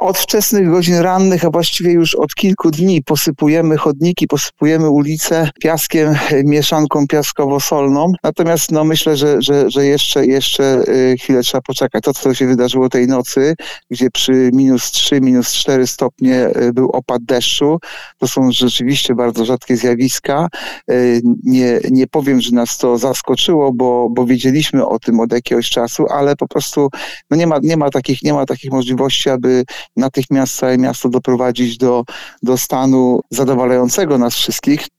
Od wczesnych godzin rannych, a właściwie już od kilku dni posypujemy chodniki, posypujemy ulice piaskiem, mieszanką piaskowo-solną. Natomiast myślę, że jeszcze chwilę trzeba poczekać. To, co się wydarzyło tej nocy, gdzie przy -3, -4 stopnie był opad deszczu, to są rzeczywiście bardzo rzadkie zjawiska. Nie powiem, że nas to zaskoczyło, bo wiedzieliśmy o tym od jakiegoś czasu, ale po prostu nie ma takich możliwości, aby natychmiast całe miasto doprowadzić do stanu zadowalającego nas wszystkich.